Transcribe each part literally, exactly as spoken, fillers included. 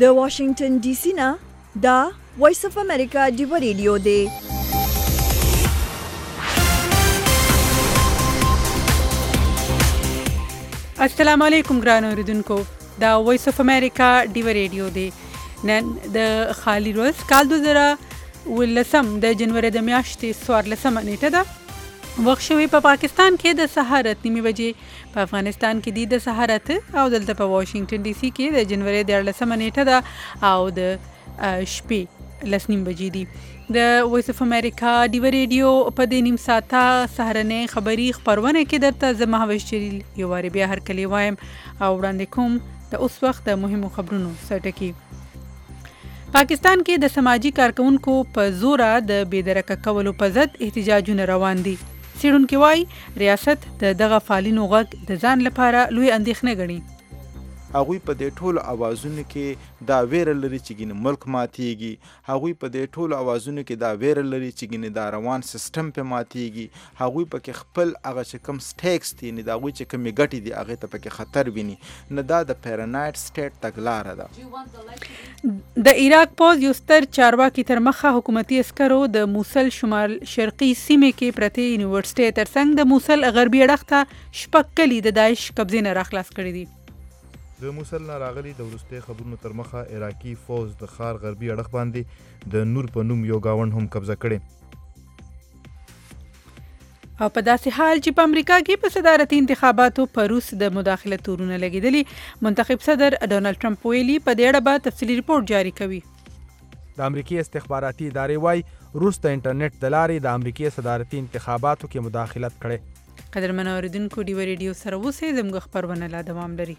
د واشنگټن ډي سي نه دا وایس اف امریکا ډیو ریډیو دی. السلام علیکم ګران اوریدونکو، دا وایس اف امریکا ډیو ریډیو دی. نن د خالی روز کال دوه زره ولسم د جنوري د میاشتې څوارلسمه نیټه ده. وخت شوی په پاکستان کې د سهار اته نیمې بجې، په افغانستان کې دی د سهار اته او دلته په واشنگټن ډي سي کې د جنوري د اړلسمه نیټه ده او د شپې لس نیم بجې دي. د وایس اف امریکا ډیو ریډیو په دې نیم ساعته سهارنۍ خبري خپرونه کې درته زه مهوش جلیل یو وارې بیا هرکلی وایم او وړاندې کوم د اوس وخت د مهمو خبرونو سرټکي. پاکستان کې د سماجی کارکونکو په زوره د بېدرکه کولو په ضد احتجاجونه روان دي. څېړونکي وایي ریاست د دغه فعالینو غږ د ځان لپاره لوی اندېښنه ګڼي. هغوی په دې ټولو اوازونو کې دا ویره لري چې ګینه ملک ماتیږي. هغوی په دې ټولو اوازونو کې دا ویره لري چې ګینه دا روان سیستم په ماتیږي. هغوی پکې خپل هغه چې کوم سټیکس دي نه دا هغوی چې کومې ګټې دي هغې ته پکې خطر ویني. نه دا د پیرانایډ سټیټ تګلاره ده. د عراق پوځ یو ستر چارواکي تر مخه حکومتي عسکرو د موصل شمال شرقي سیمې کې پرتې یونیورسيټي ترڅنګ د موصل غربي اړخ ته شپږ کلي د داعش قبضې نه راخلاص کړي دي. د موصل نه راغلي د وروستي خبرونو تر مخه عراقي فوز د ښار غربي اړخ باندې د نور په نوم یو گاوند هم قبضه کړي. او په داسې حال چې په امریکا کې په صدارتي انتخاباتو په روس د مداخلت تورونه لګېدلي، منتخب صدر ډونالډ ټرمپ ویلي په دې اړه به تفصیلي ریپورت جاری کوي. د امریکای استخباراتي ادارې وايي روس د انټرنیټ د لارې د امریکای صدارتي انتخاباتو کې مداخلت کړي. قدرمن اوریدونکو، ډیو ریډیو سره اوسئ، زموږ خبرونه لا دوام لري.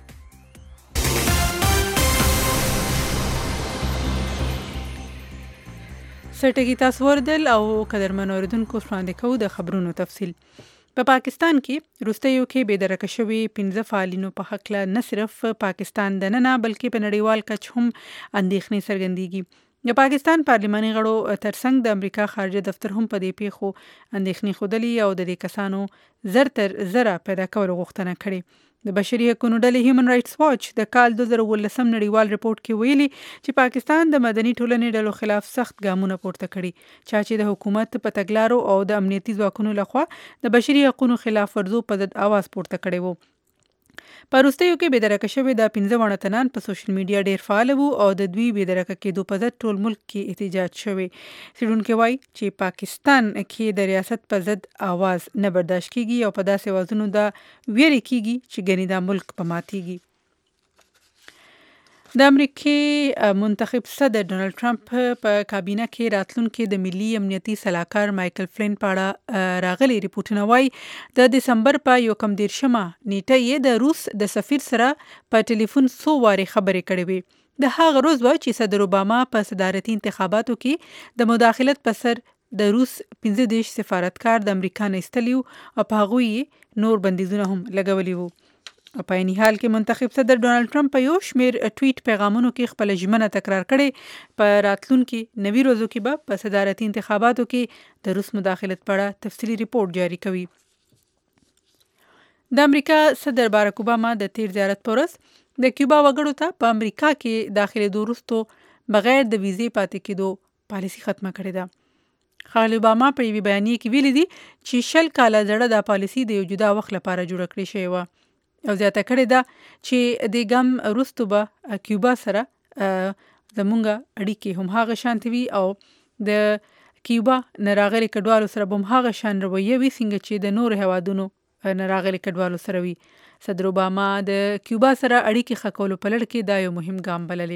سرټکی تاسو وردل او قدرمن اوریدونکو وړاندې کوو د خبرونو تفصیل. په پاکستان کې وروستیو کې بېدرکه شوي پنځه فعالینو په هکله نه صرف پاکستان دننه بلکې په نړیوال کچ هم اندېښنې څرګندېږي. د پاکستان پارلماني غړو ترڅنګ د امریکا خارجه دفتر هم په دې پیښو اندېښنې ښودلې او د دې کسانو زر تر زره پیدا کولو غوښتنه کړې. د بشري حقوقو ډلې هیومن رائټس واچ د کال دوه زره ولسم نړیوال ریپورت کې ویلي چې پاکستان د مدني ټولنې ډلو خلاف سخت ګامونه پورته کړي، چا چې د حکومت په تګلارو او د امنیتي ځواکونو لخوا د بشري حقوقو خلاف ورزو په ضد اواز پورته کړی وو. په وروستیو کې بېدرکه شوي دا پنځه واړه تنان په سوشل میډیا ډېر فعال وو او د دوی بېدرکه کېدو په ضد ټول ملک کې احتجاج شوی. څېړونکي وایي چې پاکستان کې د ریاست په ضد اواز نه برداشت کېږي او په داسې اوازونو دا ویرې کېږي چې ګنې دا ملک په ماتیږي. د امریکای منتخب صدر ډونالډ ټرمپ په کابینه کې راتلونکي د ملي امنیتي سلاکار مایکل فلین په اړه راغلي ریپورټونه وایي د دسمبر په یو کم دېرشمه نیټه یې د روس د سفیر سره په ټلیفون څو وارې خبرې کړې وې. د هغه روز و چې صدر اوباما په صدارتي انتخاباتو کې د مداخلت په سر د روس پنځه دېرش سفارتکار د امریکا نه ایستلي وو او په هغوی نور بندیزونه هم لګولي وو. په عیني حال کې منتخب صدر ډونالډ ټرمپ په یو شمېر ټویټ پیغامونو کې خپله ژمنه تکرار کړې په راتلونکي نوي ورځو کې به په صدارتي انتخاباتو کې د روس مداخلت په اړه تفصیلي ریپورت جاری کوي. د امریکا صدر باراک اوباما د تیر زیارت په ورځ د کیوبا وګړو ته په امریکا کې داخلېدو وروستو بغیر د ویزې پاتې کېدو پالیسي ختمه کړې ده. ښاغلي اوباما په یوې بیانیې کې ویلي دي چې شل کاله زړه دا پالیسي د یو جدا وخت لپاره جوړه کړې شوې وه او زیاته کړې ده چې د ګام وروستو به کیوبا سره زمونږ اړیکې هم هغه شانتي وي او د کیوبا نه راغلي کډوالو سره به هم هغه شان رویه وي څنګه چې د نورو هیوادونو نه راغلي کډوالو سره وي. صدر اوباما د کیوبا سره اړیکې ښه کولو په لړ کې دا یو مهم ګام بللی.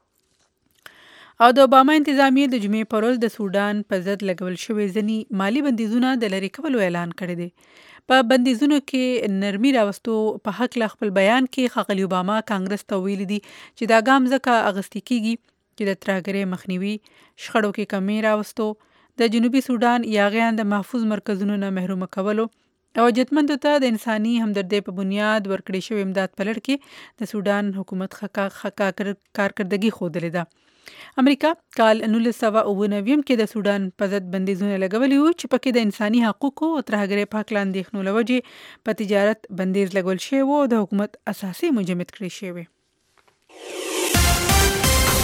او د اوباما انتظامیې د جمعې په ورځ د سودان په ضد لګول شوي ځینې مالي بندیزونه د لرې کولو اعلان کړی دی. په بندیزونو کې نرمي راوستو په هکله خپل بیان کې ښاغلي اوباما کانګرس ته ویلي دي چې دا ګام ځکه اخیستل کېږي چې د ترهګرۍ مخنیوي، شخړو کې کمی راوستو، د جنوبي سودان یاغیان د محفوظ مرکزونو نه محرومه کولو او جتمندو ته د انساني همدردۍ په بنیاد ورکړې شوی امداد په لړ کې د سودان حکومت ښه کارکردګي ښودلې ده. امریکا کال نولس سوه اوه نوي کې د سودان په ضد بندیزونه لګولي وو چې پکې د انساني حقوقو او ترهګرۍ په هکله اندېښنو له وجې په تجارت بندیز لګول شوی و او د حکومت اساسي مجمد کړی شوی.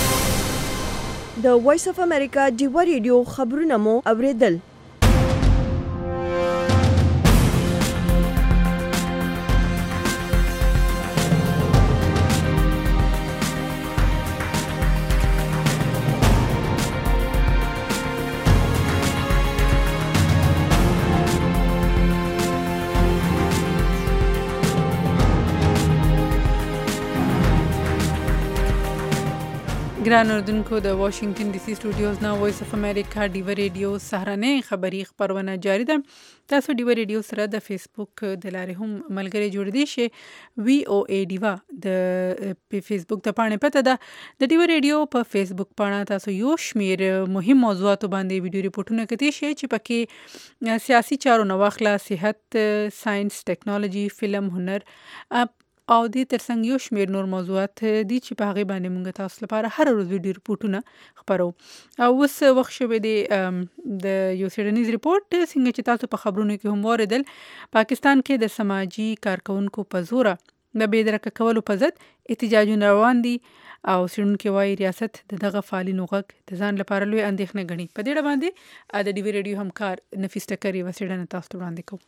د وایس اف امریکا ډیوه ریډیو خبرونه مو اوریدل. ګران اردوونکو د واشنگټن ډي سي سټوډیوز نه وایس اف امریکا ډیوه ریډیو سهارنۍ خبری خبرونه جاری ده. تاسو ډیوه ریډیو سره د فیسبوک د لارې هم ملګری جوړ دي شي. وی او ای ډیوه د فیسبوک د پاڼې پته ده. د ډیوه ریډیو په فیسبوک پاڼه تاسو یو شمیر مهم موضوعاتو باندې ویډیو ریپورتونه کتی شي چې پکې سیاسي چارو نو واخلا، صحت، ساينس، ټیکنالوژي، فلم، هنر او دې ترڅنګ یو شمیر نور موضوعات دي چې په هغه باندې موږ تاسو لپاره هر ورځ ویډیو ریپورتونه خبرو. او اوس وخت شوه دی د یو سیډنیز ریپورت څنګه چې تاسو په خبرونو کې هم اوریدل. پاکستان کې د سماجی کارکونکو په زور د بېدرکه کولو په ضد احتجاجونه روان دي او څېړونکي وايي ریاست د دغه فعالینو غږ د ځان لپاره لوی اندېښنه ګڼي. په دې اړه باندې د ډیوي ریډیو همکار نفیس ټکر یوه څېړنه تاسو ته وړاندې کوو.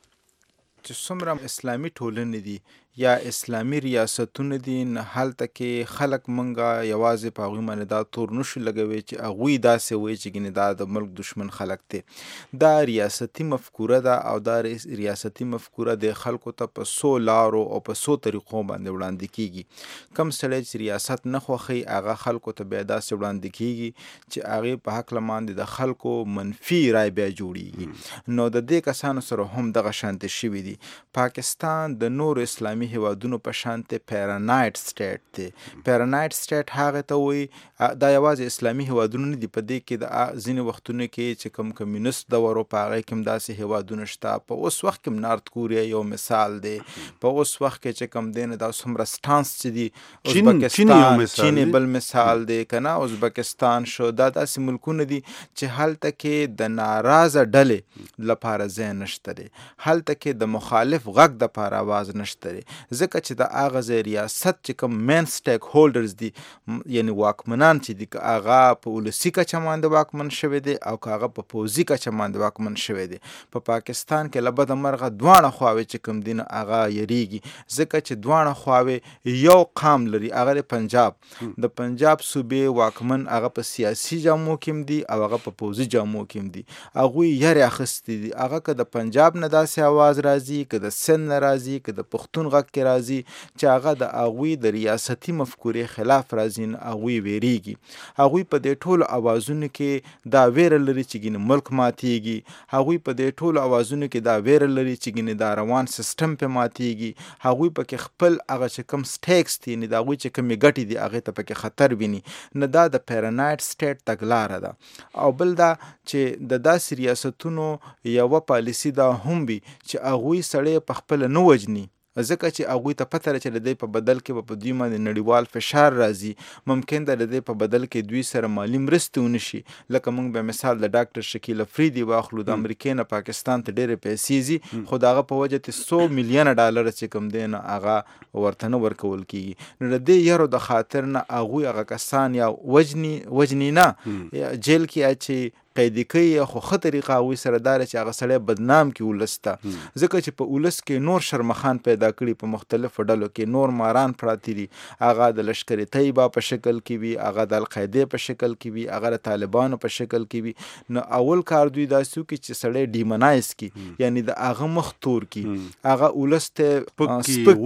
چې څومره اسلامي ټولنې دي یا اسلامي ریاستونه دي، نه هلته کې خلک منګه یوازې په هغوی باندې دا تور نشو لګوي چې هغوی داسې وایي چې ګینې دا د ملک دشمن خلک دي. دا ریاستي مفکوره ده او دا ریاستي مفکوره د خلکو ته په څو لارو او په څو طریقو باندې وړاندې کیږي. کم سړی چې ریاست نه خوښوي هغه خلکو ته بیا داسې وړاندې کیږي چې هغې په هکله باندې د خلکو منفي رای بیا جوړیږي. نو د دې کسانو سره هم دغه شانتې شوي دي. پاکستان د نورو اسلامي هیوادونو په شانتې پیرانایډ سټیټ دی. پیرانایډ سټیټ هغه ته وایي دا یوازې اسلامي هیوادونه نه دي، په دې کې د ځینې وختونو کې چې کوم کمیونست دور په هغه کې هم داسې هیوادونه شته. په اوس وخت کې نارت کوریا یو مثال دی. په اوس وخت کې چې کوم دی نه دا څومره سټانس چې دي، ازبکستان، چین بل مثال دی که نه، ازبکستان شو. دا داسې ملکونه دي چې هلته کې د ناراضه ډلې لپاره ځای نشته دی، هلته کې د مخالف غږ د پاره आवाज نشته دی، ځکه چې د هغه ځای ریاست چې کوم مین سټیک هولډرز دي، یعنی واکمنان چې دي، که هغه په ولسي کچه باندې واکمن شوی دی او که هغه په پوځي کچه باندې واکمن شوی دی. په پاکستان کې له بده مرغه دواړه خواوې چې کوم دي هغه یریږي، ځکه چې دواړه خواوې یو قام لري، هغه د پنجاب. د پنجاب صوبې واکمن هغه په سیاسي جامو کې دي او هغه په پوځي جامو کې دي. هغوی یری اخیستي دي، هغه که د پنجاب نه داسې आवाज راځي، که د سند نه راځي، که د پښتون غږ کې راځي چې هغه د هغوی د ریاستي مفکورې خلاف راځي، نه هغوی ویریږي. هغوی په دې ټولو اوازونو کې دا ویره لري چې ګینې ملک ماتیږي. هغوی په دې ټولو اوازونو کې دا ویره لري چې ګینې دا روان سیستم پې ماتیږي. هغوی پکې خپل هغه چې کوم سټیکس دي، نه د هغوی چې کومې ګټې دي هغې ته پکې خطر ویني. نه دا د پیرانایډ سټیټ تګلاره ده. او بل دا چې د داسې ریاستونو یوه پالیسي دا هم وي چې هغوی سړی په خپله نه وجني، ځکه چې هغوی ته پته ده چې د دې په بدل کې به په دوی باندې نړیوال فشار راځي. ممکن ده د دې په بدل کې دوی سره مالي مرستې ونه شي. لکه موږ به مثال د ډاکټر شکیل افریدي واخلو، د امریکې نه پاکستان ته ډېرې پیسې ځي، خو د هغه په وجه ته څو میلیونه ډالره چې کوم دی نه هغه ورته نه ورکول کېږي. نو د دې یرو د خاطر نه هغوی هغه کسان یا وجني وجني نه جیل کې اچي، قیدي کوي، خو ښه طریقه هغوی سره دا چې هغه سړی بدنام کړي ولس ته، ځکه چې په ولس کې نور شرمخان پیدا کړي په مختلفو ډلو کې، نور ماران پراته دي. هغه د لشکر طیبه په شکل کې وي، هغه د القاعدې په شکل کې وي، هغه د طالبانو په شکل کې وي. نو اول کار دوی داسې وکړي چې سړی ډیمنایز کړي، یعنی د هغه مخ تور کړي، هغه ولس ته سپک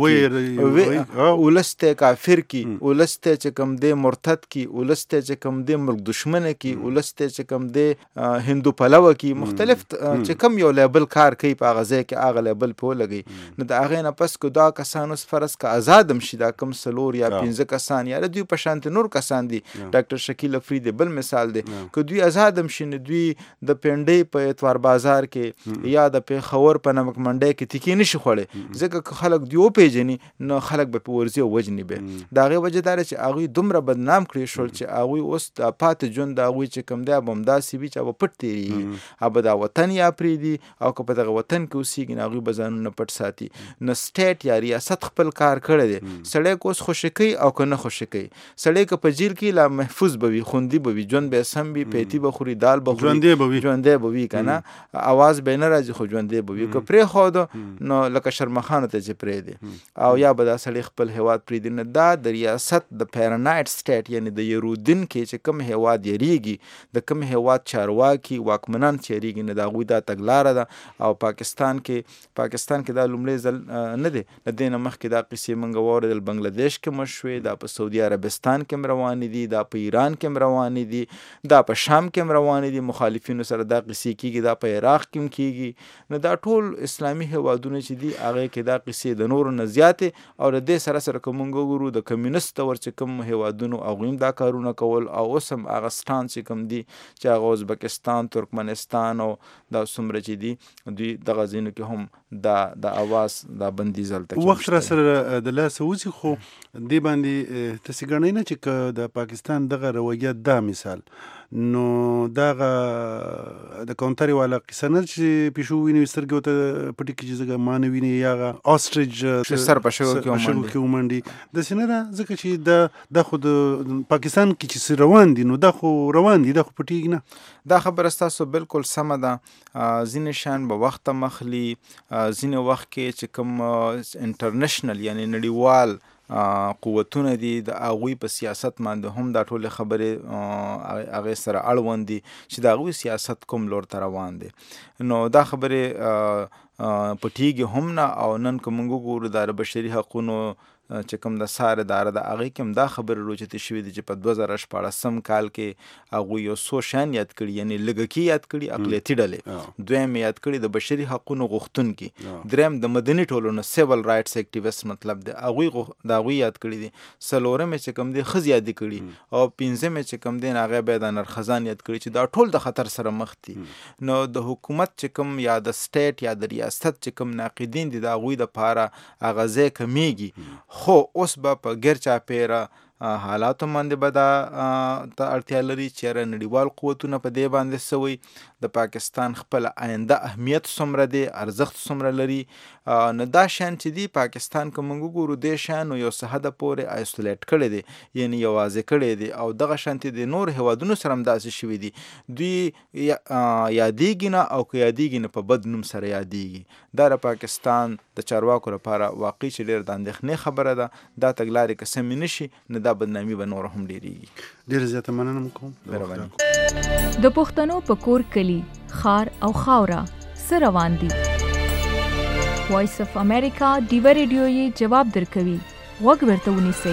کړي، ولس ته کافر کړي، ولس ته چې کوم دی مرتد کړي، ولس ته چې کوم دی ملک دشمنه کړي، ولس ته چې کوم دی هندو پلوه کې مختلف چې کوم یو لیبل کار کوي په هغه ځای کې هغه لیبل پې ولګوي. نو د هغې نه پس که دا کسان اوس فرض که آزاد هم شي، دا کم څلور یا پنځه کسان یا د دوی په شانتې نور کسان دي، ډاکټر شکیل افریدي بل مثال دی، که دوی آزاد هم شي نو دوی د پنډۍ په اتوار بازار کې یا د پېښور په نمک منډۍ کې تیکې نشي خوړی، ځکه که خلک دوی وپېژني نو خلک به په ورځي او وجني به. د هغې وجه دا ده چې هغوی دومره بدنام کړی شول چې هغوی اوس د پاتې ژوند د هغوی چې کوم دی به همداسې وي وي چې به پټ تېرېږي هغه به دا وطن یا پرېږدي او که په دغه وطن کې اوسېږي نو هغوی به ځانونه پټ ساتي. نو سټیټ یا ریاست خپل کار کړی دی. سړی که اوس خوشي کوي او که نه خوشي کوي. سړی که په جیل کې لا محفوظ به وي، خوندي به وي، ژوند به یې سم وي، پیتي به خوري، دال به خوري، ژوندی به وي که نه، اواز به یې نه راځي خو ژوندی به وي. که پرېښوده نو لکه شرمخانو ته چې پرېږدي او یا به دا سړی خپل هېواد پرېږدي. نو دا د ریاست د پیرانایډ سټیټ یعنې د یرودونکي چې کوم هېواد یریږي، د کوم هېواد چارواکي واکمنان چې یریږي، نو د هغوی دا تګلاره ده. او پاکستان کې پاکستان کې دا لومړی ځل نه دی، د دې نه مخکې دا قصې موږ واورېدل بنګلادیش کې هم شوې، دا په سعودي عربستان کې هم روانې دي، دا په ایران کې هم روانې دي، دا په شام کې هم روانې دي. مخالفینو سره دا قصې کېږي، دا په عراق کې هم کېږي. نو دا ټول اسلامي هېوادونه چې دي هغې کې دا قصې د نورو نه زیاتې. او د دې سره سره که موږ وګورو د کمیونست دور چې کوم هېوادونو هغوی هم دا کارونه کول او اوس هم هغه سټان چې کوم دي چې هغه ازبکستان، ترکمنستان او دا څومره چې دي دوی دغه ځایونو کې هم دا د اواز دا بندیز هلته وخت را سره د لاسه وځي. خو دې باندې تاسې ګڼئ نه چې که د پاکستان دغه رویه دا مثال نو دغه د کونترې والا قصه نه چې پیشو ویني سترګې ورته پټې کړي چې ځکه ما نه ویني یا هغه آسټریچ سر په شګو کې ومنډي. داسې نه ده ځکه چې دا دا خو د پاکستان کې چې روان دي نو دا خو روان دي، دا خو پټېږي نه. دا خبره ستاسو بالکل سمه ده. ځینې شیان به وخته مخلي، ځینې وخت کې چې کوم انټرنیشنل یعنې نړیوال قوتونه دي د هغوی په سیاست باندې هم دا ټولې خبرې هغې سره اړوند دي چې د هغوی سیاست کوم لور ته روان دی. نو دا خبرې پټېږي هم نه. او نن که موږ وګورو د بشري حقونو چې کوم د سار اداره ده هغې کې هم دا خبرې روچتې شوې دي چې په دوه زره شپاړسم کال کې هغوی یو څو شیان یاد کړي، یعنې لږکي یاد کړي، اقلیتي ډلې، دویم یاد کړي د بشري حقونو غوښتونکي، دریم د مدني ټولنو سیول رایټس اکټیویسټ مطلب دی هغوی د هغوی یاد کړي دي، څلورم یې چې کوم دی ښځې یاد کړي، او پنځم یې چې کوم دی هغه بیا د نرخزان یاد کړي چې دا ټول د خطر سره مخ دي. نو د حکومت چې کوم یا د سټیټ یا د ریاست چې کوم ناقدین دي د هغوی دپاره هغه ځای کمیږي. خو اوس به په ګیر چاپیره حالاتو باندې به دا ته اړتیا لري چې یاره نړیوال قوتونه په دې باندې سوی، د پاکستان خپل آینده اهمیت څومره دی، ارزښت څومره لري. نو دا شیان چې دي پاکستان که موږ وګورو دې شیانو یو څه حده پورې آیسولیټ کړی دی، یعنې یوازې کړی دی. او دغه شانتې د نور هېوادونو سره هم داسې شوي دي، دوی یادېږي نه او که یادېږي نه په بد نوم سره یادېږي. دا د پاکستان د چارواکو لپاره واقعي چې ډېر د اندېښنې خبره ده. دا تګلارې که سمې نه شي نو دا بدنامي به نور هم ډېرېږي. ډېره زیاته مننه م کوم. د پښتنو په کور کلي ښار او خاوره څه روان دي؟ وایس اف امریکا ډیوه ریډیو یې جواب درکوي. غوږ ورته ونیسئ.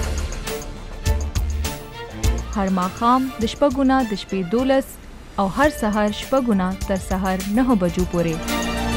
هر ماښام د شپږو نه د شپې دولس او هر سهار شپږو نه تر سهار نهو بجو پورې.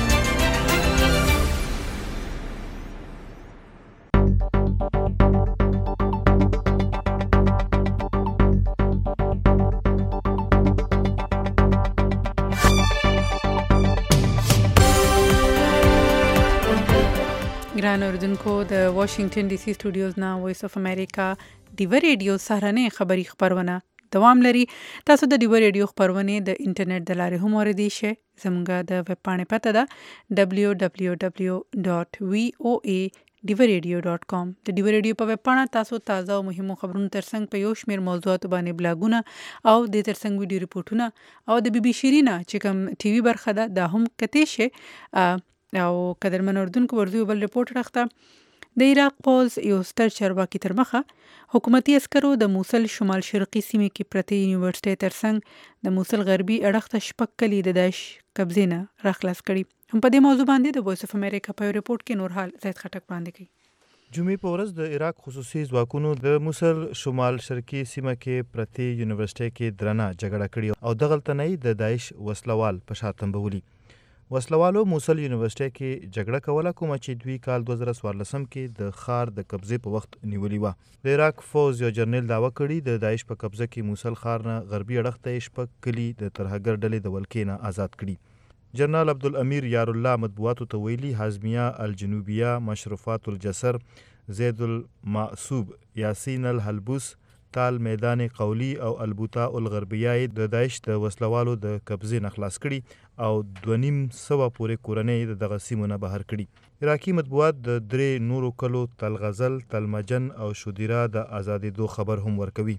ګران اوریدونکو، د واشنگټن ډي سي سټوډیوز نه وایس اف امریکا ډیوه ریډیو سهارنۍ خبری خبرونه دوام لري. تاسو د ډیوه ریډیو خبرونه د انټرنیټ د لارې هم اوریدئ شئ. زموږ د ویب پاڼې پته ده ډبلیو ډبلیو ډبلیو ډاټ وی او ای ډیوه ریډیو ډاټ کام. د ډیوه ریډیو په ویب پاڼه تاسو تازه او مهمو خبرونو ترڅنګ په یو شمېر موضوعاتو باندې بلاګونه او د ترڅنګ ویډیو ریپورټونه او د بي بي شیرینه چې کوم ټي وي برخه ده دا هم کتئ شئ. او قدرمن اردوونکو ورځو بل رپورټ راخته. د عراق پوز یو ستر چارواکي تر مخه حکومتي عسکرو د موصل شمال شرقي سیمې کې پرتې یونیورسيټي ترڅنګ د موصل غربي اړخ ته شپږ کلي د داعش قبضې نه راخلاص کړي. هم په دې موضوع باندې د وایس اف امریکا په رپورټ کې نور حال زید خټک وړاندې کوي. جمعې په ورځ د عراق خصوصي ځواکونو د موصل شمال شرقي سیمه کې پرتې یونیورسيټي کې درنه جګړه کړې او دغلته نه د داعش وسلوال په شا تنبولي. وسلوالو موصل یونیورسيټي کې جګړه کوله کومه چې دوی کال دوه زره څوارلسم کې د ښار د قبضې په وخت نیولې وه. د عراق فوز یو جرنیل دعوه کړې د داعش په قبضه کې موصل ښار نه غربي اړخ ته شپږ کلي د ترهګر ډلې د ولکې نه آزاد کړي. جنرال عبدالامیر یارالله مطبوعاتو ته ویلي حزمیه الجنوبیه، مشرفات الجسر، زید المعصوب، یاسین الحلبوس، تال میدان قولی او البوتا الغربیه د داعش د وسلوالو د قبضې نه خلاص کړي او دوه نیم سوه پورې کورنۍ د دغه سیمو نه بهر کړي. عراقي مطبوعات د درې نورو کلو تلغزل، تلمجن او شودیرا د ازادېدو خبر هم ورکوي.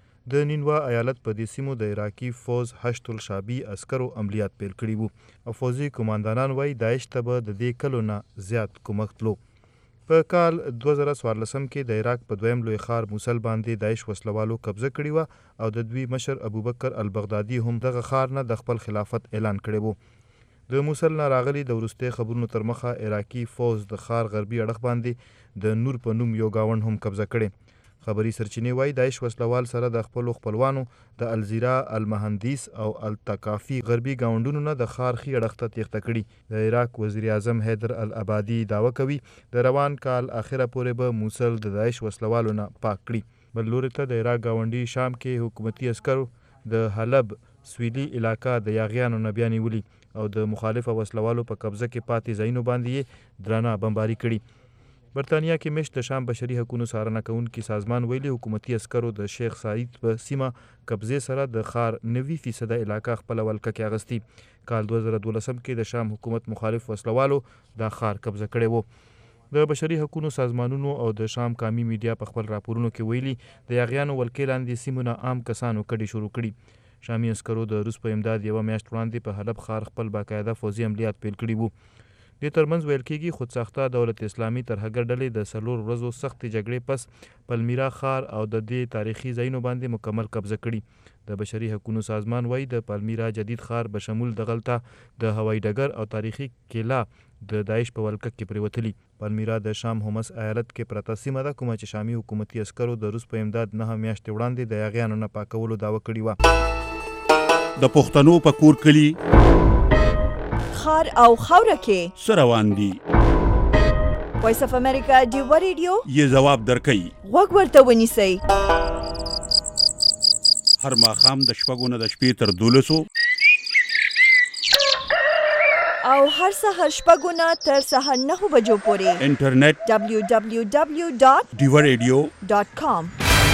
د نینوا ایالت په دې سیمو د عراقي فوز هشت الشعبي عسکرو عملیات پیل کړي وو او فوزي قوماندانان وایي داعش ته به د دې کلو نه زیات کومک تلو. په کال دوه زره څوارلسم کې د عراق په دویم لوی ښار موسل باندې داعش وسلوالو قبضه کړې وه او د دوی مشر ابوبکر البغدادي هم دغه ښار نه د خپل خلافت اعلان کړی وو. د موسل نه راغلي د وروستي خبرونو تر مخه عراقي فوز د ښار غربي اړخ باندې د نور په نوم یو گاوند هم قبضه کړی. خبري سرچینې وایي داعش وسلوال سره د خپلو خپلوانو د الزیرا، المهندس او التکافي غربي ګاونډونو نه د ښار ښي اړخ ته تېښته کړي. د عراق وزیر اعظم حیدر العبادي دعوه کوي د روان کال اخره پورې به موسل د داعش وسلوالو نه پاک کړي. بل لوري ته د عراق ګاونډي شام کې حکومتي عسکرو د حلب سویلي علاقه د یاغیانو نه بیا نیولي او د مخالفه وسلوالو په قبضه کې پاتې ځایونو باندې یې درانه بمباري کړي. برطانیا کې مشت د شام بشري حقوقو څارنه کوونکي سازمان ویلي حکومتي عسکرو د شیخ سعید په سیمه قبضې سره د ښار نوي فیصده علاقه خپله ولکه کې اغستي. کال دوه زره دولسم کې د شام حکومت مخالف وسلوالو دا ښار قبضه کړی و. د بشري حقوقو سازمانونو او د شام قامي میډیا په خپل راپورونو کې ویلي د یاغیانو ولکې لاندې سیمو نه عام کسانو کډې شروع کړي. شامي عسکرو د روس په امداد یوه میاشت وړاندې په حلب ښار خپل باقاعده فوزي عملیات پیل کړي وو. دې ترمنځ ویل کېږي خودساخته دولت اسلامي ترهګر ډلې د څلور ورځو سختې جګړې پس پلمیرا ښار او د دې تاریخي ځایونو باندې مکمل قبضه کړي. د بشري حقوقو سازمان وایي د پلمیرا جدید ښار بشمول دغلته د هوایي ډګر او تاریخي کیلا د داعش په ولکه کې پرېوتلي. پلمیرا د شام همس ایالت کې پرته سیمه ده کومه چې شامي حکومتي عسکرو د روس په امداد نهه میاشتې وړاندې د یاغیانو نه پاکولو دعوه کړې وه. د پښتنو په کور کلي خار او خاوره کې څه روان دي؟ وایس اف امریکا ډیوا ریډیو یې ځواب درکوي. غوږ ورته ونیسئ. هر ماښام د شپږو نه د شپې تر دولسو او هر سهار شپږو نه تر سهار نهو بجو پورې انټرنیټ ډبلیو ډبلیو ډبلیو ډاټ ډیوا ریډیو ډاټ کام.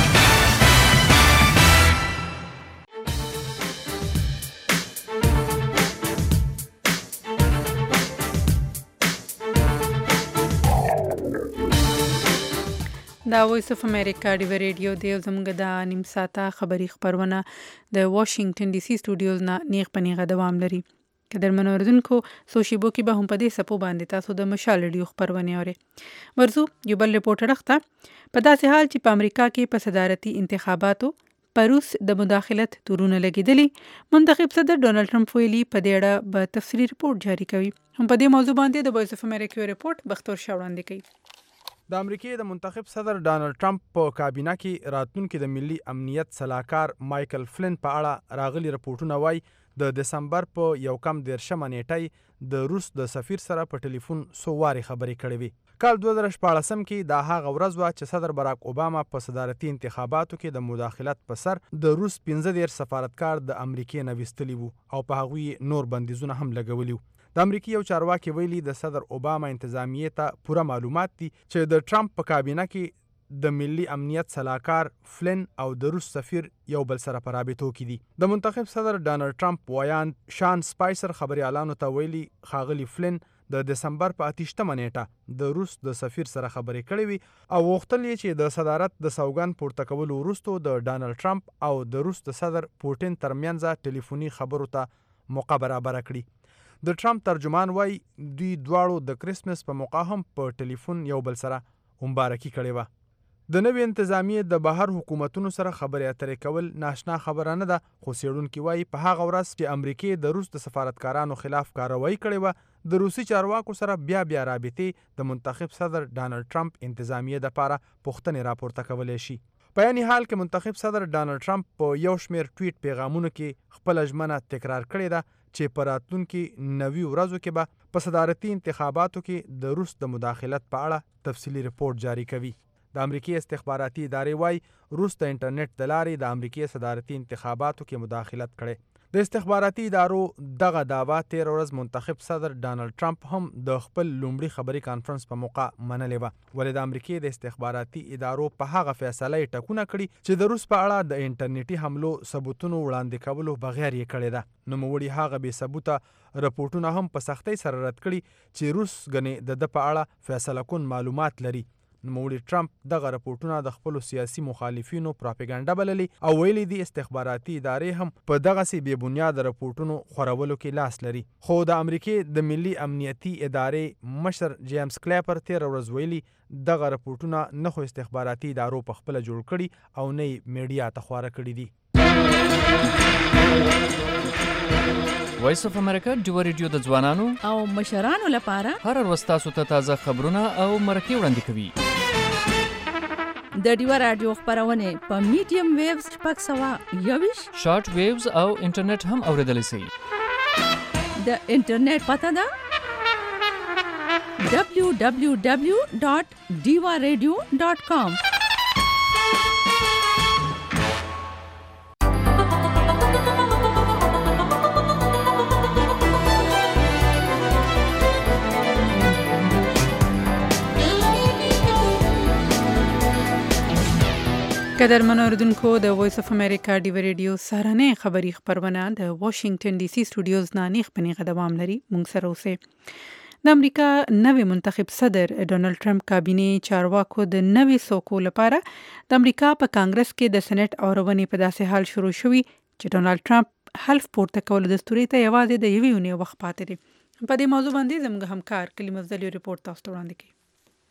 دا وایس اف امریکا ډیوا ریډیو دی او زموږ د نیم ساعته خبري خبرونه د واشنگټن ډي سي سټوډیوز نه نیغ په نیغه دوام لري. که درمنو اردوونکو څو شیبو کې به هم په دې څپو باندې تاسو د مشال ریډیو خبرونه اورئ. ورځو یو بل رپورټ راخته په داسې حال چې په امریکا کې په صدارتي انتخاباتو په روس د مداخلت تورونه لګېدلي. منتخب صدر ډونالډ ټرمپ ویلي په دې اړه به تفصیلي رپورټ جاري کوي. هم په دې موضوع باندې د وایس اف امریکا رپورټ بختور شاه وړاندې کوي. د امریکې د منتخب صدر ډانلډ ټرمپ په کابینه کې راتلونکي د ملي امنیت سلاکار مایکل فلن په اړه راغلي رپورټونه وایي د دسمبر په یو کم دېرشمه نیټه د روس د سفیر سره په ټلیفون څو وارې خبرې کړې وې. کال دوه زره شپاړسم کې دا هغه ورځ وه چې صدر براک اوباما په صدارتي انتخاباتو کې د مداخلت په سر د روس پنځه دېرش سفارتکار د امریکې نه ویستلي وو او په هغوی نور بندیزونه هم لګولي وو. د امریکې یو چارواکي ویلي د صدر اوباما انتظامیې ته پوره معلومات دي چې د ټرمپ په کابینه کې د ملي امنیت سلاکار فلن او د روس سفیر یو بل سره په رابطو کې دي. د منتخب صدر ډانلډ ټرمپ ویاند شان سپایسر خبريالانو ته ویلي ښاغلي فلن د دسمبر په اتیشتمه نیټه د روس د سفیر سره خبرې کړې وي او غوښتل یې چې د صدارت د سوګند پورته کولو وروسته د ډانلډ ټرمپ او د روس د صدر پوټین ترمنځ ټلیفوني خبرو ته موقع برابره کړي. د ټرمپ ترجمان وایي دوی دواړو د کرسمس په موقع هم په ټلیفون یو بل سره مبارکي کړې وه. د نوې انتظامیې د بهر حکومتونو سره خبرې اترې کول ناشنا خبره نه ده، خو څېړونکي وایي په هغه ورځ چې امریکې د روس د سفارتکارانو خلاف کاروایي کړې وه د روسي چارواکو سره بیا بیا رابطې د منتخب صدر ډانلډ ټرمپ انتظامیې دپاره پوښتنې راپورته کولی شي. په یعنې حال کې منتخب صدر ډانلډ ټرمپ په یو شمېر ټویټ پیغامونو کې خپله ژمنه تکرار کړې ده چې په راتلونکي نوي ورځو کې به په صدارتي انتخاباتو کې د روس د مداخلت په اړه تفصیلي رپورټ جاری کوي. د امریکې استخباراتي ادارې وایي روس د انټرنیټ د لارې د امریکې صدارتي انتخاباتو کې مداخلت کړی. د استخباراتي ادارو دغه دعوه تیر ورځ منتخب صدر ډانلډ ټرمپ هم د خپل لومړي خبري کانفرنس په موقع منلې وه، ولې د امریکې د استخباراتي ادارو په هغه فیصله یې ټکونه کړي چې د روس په اړه د انټرنیټي حملو ثبوتونو وړاندې کولو بغیر یې کړې ده. نوموړي هغه بې ثبوته رپورټونه هم په سختۍ سره رد کړي چې روس ګنې د ده په اړه فیصله کن معلومات لري. نوموړي ټرمپ دغه رپورټونه د خپلو سیاسي مخالفینو پراپیګنډه بللي او ویلي دي استخباراتي ادارې هم په دغسې بې بنیاده رپورټونو خورولو کې لاس لري. خو د امریکې د ملي امنیتي ادارې مشر جیمز کلیپر تېره ورځ ویلي دغه رپورټونه نه خو استخباراتي ادارو په خپله جوړ کړي او نه یې میډیا ته خواره کړي دي. وایس اف امریکا ډیو ریډیو د ځوانانو او مشرانو لپاره هر ورځ تاسو ته تازه خبرونه او مرکې وړاندې کوي. د ډیو رادیو خبرونه په میډیم ویوز شپږ سوه یوویشت شارټ ویوز او انټرنیټ هم اوریدلی شئ. د انټرنیټ پته ده دبلیو دبلیو دبلیو ډاټ ډیو رادیو ډاټ کام. قدرمنو اوریدونکو د وایس اف امریکا ډیو ریډیو سهارنۍ خبري خبرونه د واشنگټن ډي سي سټوډیوز نه نیغ په نیغه دوام لري. موږ سره اوسئ. د امریکا نوی منتخب صدر ډونالډ ټرمپ کابینې چارواکو د نوي څوکو لپاره د امریکا په کانګرس کې د سېنات اورونې په داسې حال شروع شوي چې ډونالډ ټرمپ حلف پورته کول دستوري ته یوازې د یوې اونۍ وخت پاتې دی. په دې موضوع باندې زموږ همکار کلیم افضلي ریپورت تاسو ته وړاندې کوي.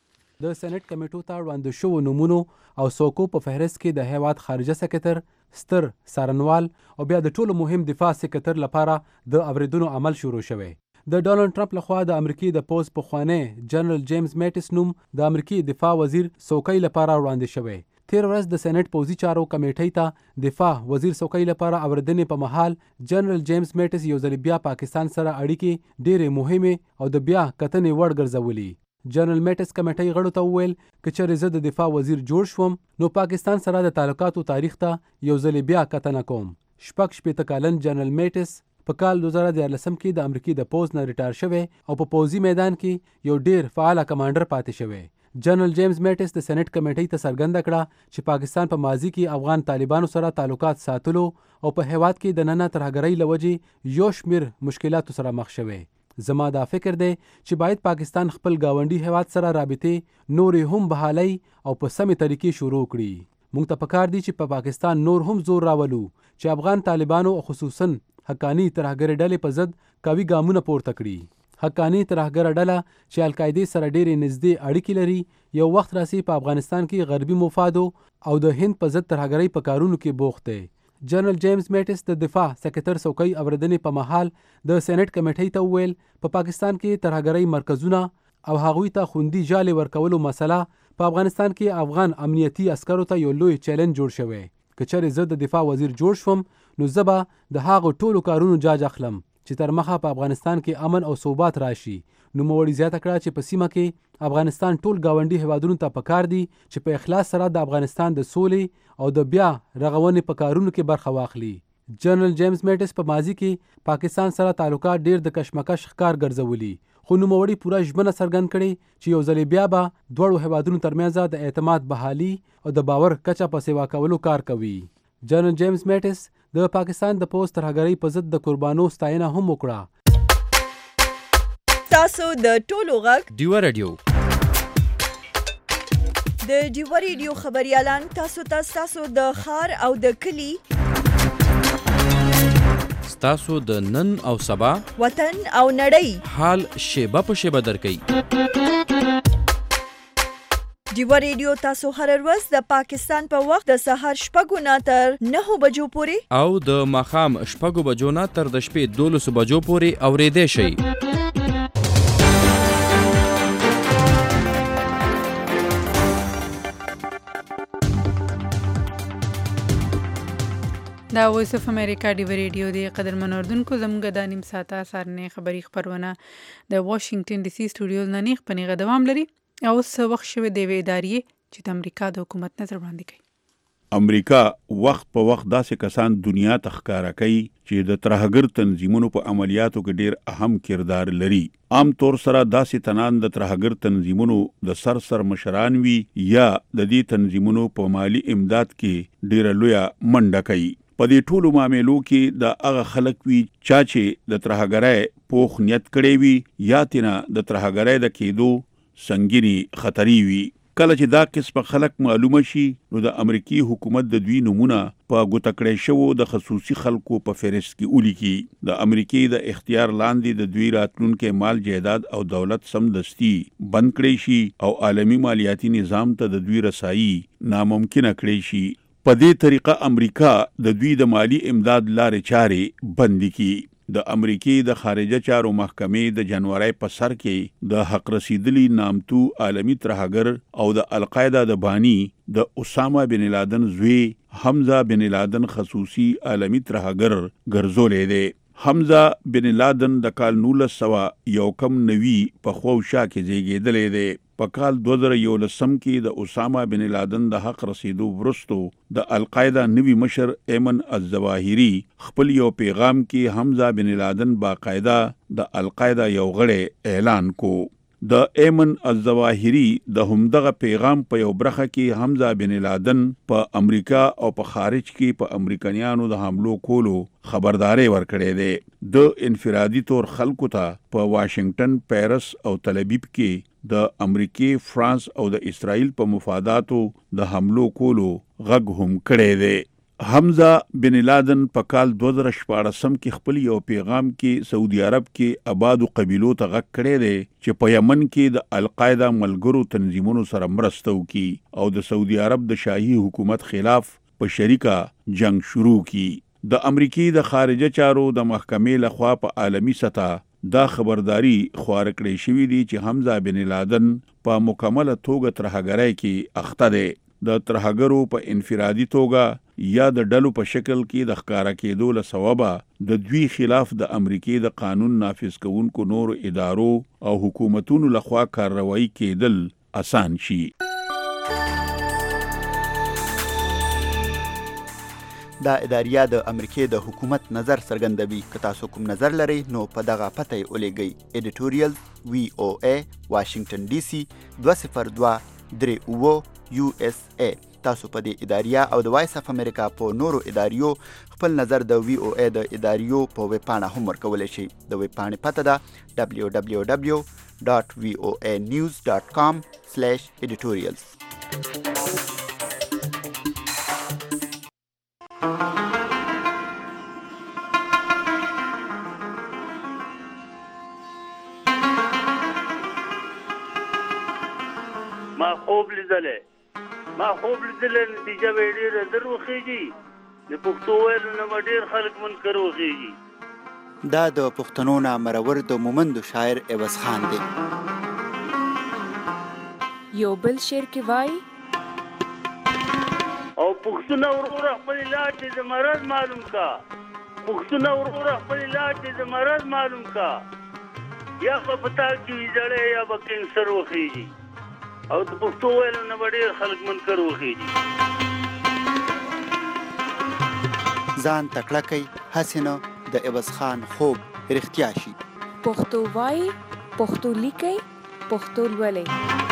د سېنات کمیټو ته وړاندې شوو نومونو او څوکو په فهرست کې د هیواد خارجه سکرټر، ستر څارنوال او بیا د ټولو مهم دفاع سکرټر لپاره د اوریدونو عمل شروع شوی. د ډونالډ ټرمپ لخوا د امریکې د پوز پخوانی جنرال جیمز میټس نوم د امریکې دفاع وزیر څوکۍ لپاره وړاندې شوی. تیر ورځ د سېنات پوزي چارو کمیټې ته دفاع وزیر څوکۍ لپاره اوریدنې په مهال جنرال جیمز میټس یو ځل بیا پاکستان سره اړیکې ډېرې مهمې او د بیا کتنې وړ ګرځولي. جنرال میټس کمیټې غړو ته وویل که چېرې زه د دفاع وزیر جوړ شوم نو پاکستان سره د تعلقاتو تاریخ ته یو ځل بیا کتنه کوم. شپږ شپېته کلن جنرال میټس په کال دوه زره دیارلسم کې د امریکې د پوز نه ریټایر شوی او په پوزي میدان کې یو ډیر فعاله کمانډر پاتې شوی. جنرال جیمز میټس د سېنات کمیټې ته څرګنده کړه چې پاکستان په ماضي کې افغان طالبانو سره تعلقات ساتلو او په هیواد کې د ننه ترهګرۍ له وجې یو شمېر مشکلاتو سره مخ شوی. زما دا فکر دی چې باید پاکستان خپل گاونډي هیواد سره رابطې نورې هم بحالۍ او په سمې طریقې شروع کړي. موږ ته پکار دی چې په پا پاکستان نور هم زور راولو چې افغان طالبانو او خصوصا حقانی ترهګرۍ ډلې په ضد قوي ګامونه پورته کړي. حقانی ترهګره ډله چې القاعدې سره ډېرې نږدې اړیکې لري یو وخت راسي په افغانستان کې غربي مفادو او د هند په ضد ترهګرۍ په کارونو کې بوخت دی. جنرال جیمز میټس د دفاع سکرټر څوکۍ اوریدنې په مهال د سېنات کمیټې ته وویل په پا پاکستان کې ترهګرۍ مرکزونه او هغوی ته خوندي جالې ورکولو مسله په افغانستان کې افغان امنیتي عسکرو ته یو لوی چیلنج جوړ شوی. که چېرې زه د دفاع وزیر جوړ شوم نو زه به د هغو ټولو کارونو جاج اخلم چې تر مخه په افغانستان کې امن او ثبات راشي. نوموړي زیاته کړه چې په سیمه کې افغانستان ټول ګاونډي هیوادونو ته پکار دي چې په اخلاص سره د افغانستان د سولې او د بیا رغونې په کارونو کې برخه واخلي. جنرال جیمز میټس په ماضي کې پاکستان سره تعلقات ډیر د کشمکش ښکار ګرځولي خو نوموړي پوره ژمنه څرګند کړې چې یو ځل بیا به دواړو هیوادونو ترمنځ د اعتماد بحالي او د باور کچه په سیوا کولو کار کوي. جنرال جیمز میټس د پاکستان د پوز ترهګرۍ په ضد د قربانو ستاینه هم وکړه. تاسو د ټولو غږ ډیو رادیو د ډیو ریډیو خبريالان تاسو ته تاسو د خار او د کلی تاسو د نن او سبا وطن او نړۍ حال شیبه په شیبه درکې. ډیو ریډیو تاسو هر ورځ د پاکستان په وخت د سهار شپږو نه تر نهو بجو پورې او د ماښام شپږو بجو نه تر د شپې دولسو بجو پورې اورېدای شئ. دا وایس اف امریکا ډیو ریډیو دی. قدرمن اوردونکو زموږ د نیم ساعته سارنې خبري خبرونه د واشنگټن ډي سي سټوډیوز نه نیغ په نیغه دوام لري او اوس وخت شوی دی وې ادارې چې د امریکا د حکومت نظر وړاندې کوي. امریکا وخت په وخت داسې کسان دنیا ته ښکاره کوي چې د ترهګر تنظیمونو په عملیاتو کې ډیر اهم کردار لري. عام طور سره داسې تنان د ترهګر تنظیمونو د سر سر مشران وي یا د دې تنظیمونو په مالی امداد کې ډیره لویه منډه کوي. په دې ټولو معاملو کې د هغه خلک وي چا چې د ترهګرۍ پوخ نیت کړی وي یا تینا د ترهګرۍ د کېدو سنګینی خطرې وي. کله چې دا قسم خلک معلومه شي نو د امریکای حکومت د دوی نمونه په ګوته کړی شوو د خصوصي خلکو په فهرست کې ولیکي. د امریکای د اختیار لاندې د دوی راتلونکي مال جایداد او دولت سمدستي بند کړی شي او عالمی مالیاتي نظام ته د دوی رسایي ناممکنه کړی شي. په دې طریقه امریکا د دوی د مالی امداد لارې چارې بندي کی. د امریکای د خارجه چارو محکمې د جنوري په سر کې د حق رسیدلی نامتو عالمی ترهګر او د القاعده د بانی د اسامه بن لادن زوی حمزه بن لادن خصوصي عالمی ترهګر ګرځولې دی. حمزه بن لادن د کال نولس سوه یو کم نوي په خوشا کې زیږیدلی دی. په کال دوه زره یولسم کې د اسامه بن لادن د حق رسیدو وروستو د القاعده نوی مشر ایمن الظواهری خپل یو پیغام کې حمزه بن لادن باقاعده د القاعده یو غړی اعلان کو. د ایمن الظواهری د همدغه پیغام په یو برخه کې حمزه بن لادن په امریکا او په خارج کې په امریکایانو د حملو کولو خبرداري ورکړې ده. د انفرادي تور خلکو ته په واشنگټن، پیرس او تل ابیب کې د امریکای، فرانس او د اسرائیل په مفاداتو د حملو کولو غږ هم کړی دی. حمزه بن لادن په کال دوه زره شپاړسم کې خپل یو پیغام کې سعودي عرب کې آبادو قبیلو ته غږ کړی دی چې په یمن کې د القاعده ملګرو تنظیمونو سره مرسته وکړي او د سعودي عرب د شاهي حکومت خلاف په شریکه جنگ شروع کړي. د امریکای د خارجه چارو د محکمې لخوا په عالمی سطح دا خبرداري خوار کړی شوی دی چې حمزه بن لادن په مکمله توګه ترهګرۍ کې اخته دی. د ترهګرو په انفرادي توګه یا د ډلو په شکل کې د ښکارا کېدو له سببه د دوی خلاف د امریکای د قانون نافذ کوونکو نورو ادارو او حکومتونو لخوا کارروایی کېدل آسان شي. دا اداریه د امریکای د حکومت نظر څرګندوي. که تاسو کوم نظر لرئ نو په دغه پته یې ولیږئ. ایډیټوریل وی او ای واشنگټن ډي سي دوه صفر دوه درې اووه یو اس ای. تاسو په دې اداریه او د وایس اف امریکا په نورو اداریو خپل نظر د وی او ای د اداریو په ویب پاڼه هم ورکولی شئ. د ویب پاڼې پته ده دبلیو دبلیو دبلیو ډاټ وی او ای نیوز ډاټ کام سلیش ایډیټوریلز. ما خوب لیدلی ما خوب لیدلی نتیجه به یې ډېره زر وخېږي. د پښتو ویلو نه به ډېر خلک منکر وخېږي. دا د پښتنو نه مرور د مومندو شاعر عوض خان دی. یو بل شعر کې وایي او پښتونه وروره خپل علاج دې د مرض معلوم کا. پښتونه وروره خپل علاج دې د مرض معلوم کا. یا به پتا کې وي زړی یا به کینسر وخېږي او د پښتو ویلو نه به ډېر خلک منکر وخېږي. ځان تکړه کوي هسې نه د عوض خان خوب رښتیا شي. پښتو وایي، پښتو لیکئ، پښتو لولئ.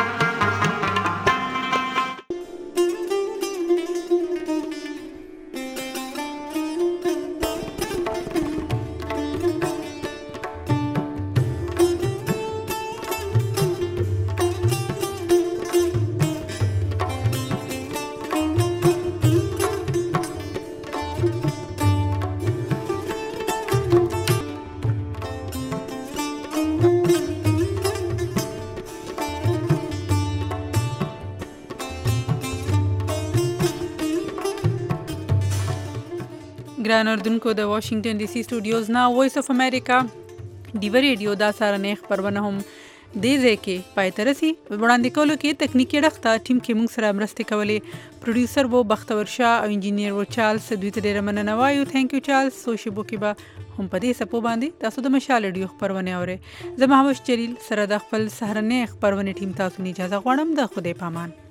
ګران اردوونکو د واشنگټن ډي سي سټوډیوز نه وایس اف امریکا ډیو ریډیو دا سارنې خبرونه هم دې ځای کې پای ته رسي. په وړاندې کولو کې تکنیکي ډخته ټیم کې موږ سره مرستې کولې. پروډیوسر وو بختور شاه او انجینیر وو چارلز. دوی ته ډېره مننه وایو. تھینک یو چارلز. سو شیبو کې به هم په دې سپو باندې تاسو د مشال ډیو خبرونه اورئ. زه محمد جلیل سره د خپل سهرنې خبرونه ټیم تاسو نه اجازه غواړم. د خدای پامان.